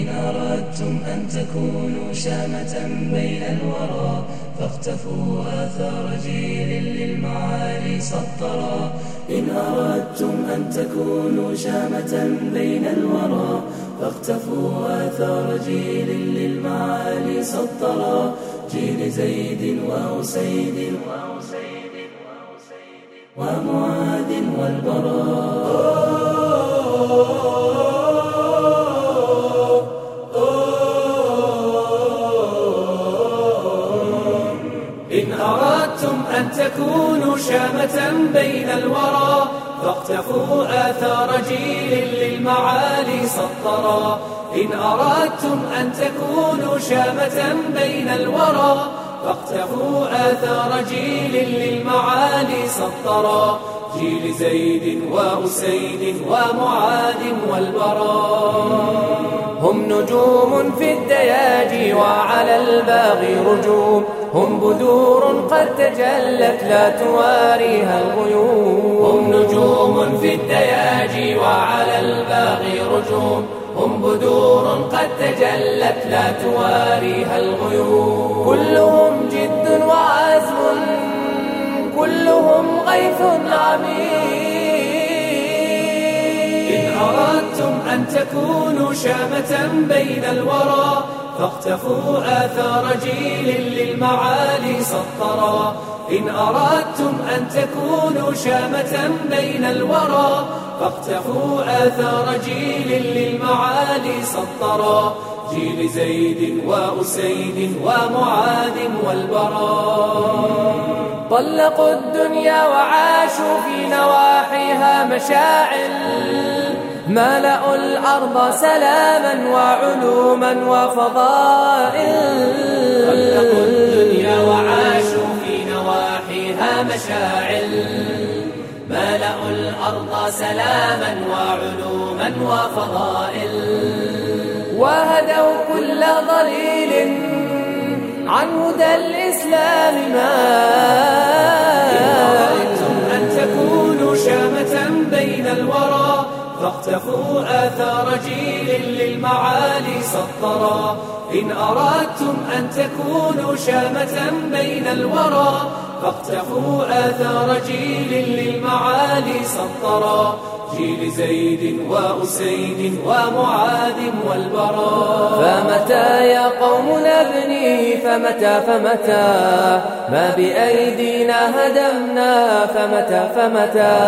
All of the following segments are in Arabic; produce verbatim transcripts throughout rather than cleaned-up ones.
إن أردتم أن تكونوا شامة بين الورى فاقتفوا آثار جيل للمعالي سطرا. إن أردتم أن تكونوا شامة بين الورى فاقتفوا آثار جيل للمعالي سطرا. جيل زيد وأسيد ومعاذ والبراء. إن أردتم أن تكونوا شامة بين الورى فاقتفوا آثار جيل للمعالي سطرا. إن أردتم أن تكونوا شامة بين الورى فاقتفوا آثار جيل للمعالي سطرا. جيل زيد وأسيد ومعاذ والبراء. هم نجوم في الدياجي وعلى الباغي رجوم. هم بدور قد تجلت لا تواريها الغيوم. هم نجوم في الدياجي وعلى الباغي رجوم. هم بدور قد تجلت لا تواريها الغيوم. كلهم جد وعزم كلهم غيث عميق. إن أردتم أن تكونوا شامة بين الورى فاقتفوا آثار جيل للمعالي سطرا. إن أردتم أن تكونوا شامة بين الورى فاقتفوا آثار جيل للمعالي سطرا. جيل زيد وأسيد ومعاذ والبراء. طلقوا الدنيا وعاشوا في نواحيها مشاعل. ملأوا الأرض سلاما وعلوما وفضائل. طلقوا الدنيا وعاشوا في نواحيها مشاعل. ملأوا الأرض سلاما وعلوما وفضائل. وهدوا كل ضليل عن هدى الإسلام مائل. إن أردتم أن تكونوا شامة بين الورى فاقتفوا آثار جيل للمعالي سطرا. إن أردتم أن تكونوا شامة بين الورى فاقتفوا آثار جيل للمعالي سطرا. جيل زيد وأسيد ومعاذ والبراء. فمتى يا قوم نبني فمتى فمتى ما بأيدينا هدمنا فمتى فمتى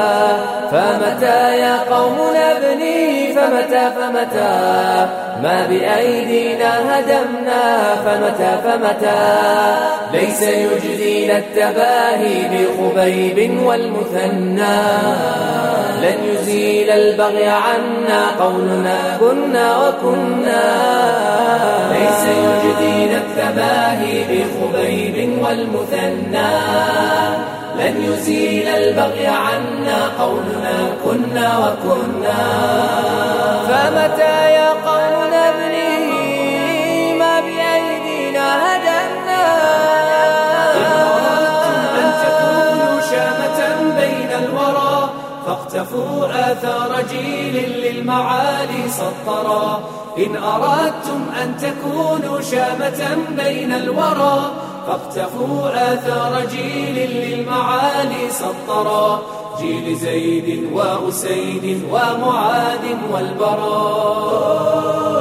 فمتى يا قوم نبني فمتى فمتى ما بأيدينا هدمنا فمتى فمتى. ليس يجدينا التباهي بخبيب والمثنى. لن يزيل البغي عنا قولنا كنا وكنا. ليس يجدينا التباهي بخبيب والمثنى. لن يزيل البغي عنا قولنا كنا وكنا. فمتى يا قوم نبني ما بأيدينا هدمنا. إن أردتم أن تكونوا شامة بين الورى فاقتفوا آثار جيل للمعالي سطرا. إن أردتم أن تكونوا شامة بين الورى فاقتفوا آثار جيل للمعالي سطرا. جيل زيد وأسيد ومعاذ والبراء.